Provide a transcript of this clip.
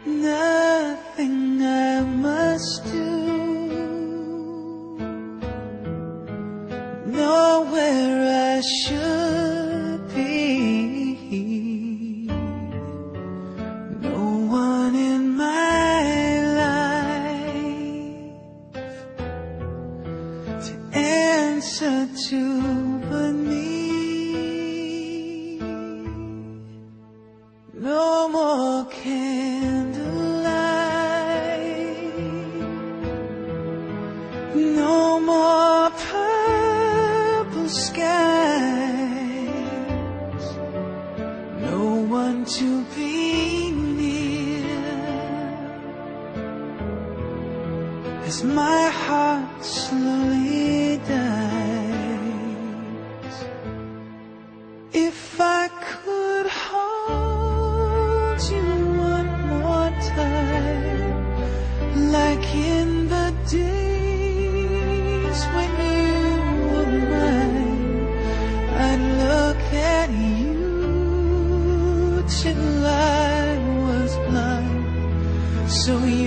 nothing I must do, know where I should be. No one in my life to answer to but me. No more candlelight, no more purple skies, no one to be near, as my heart slowly dies. If I could hold you one more time, like in the days when you were mine, I'd look at you till I was blind, so you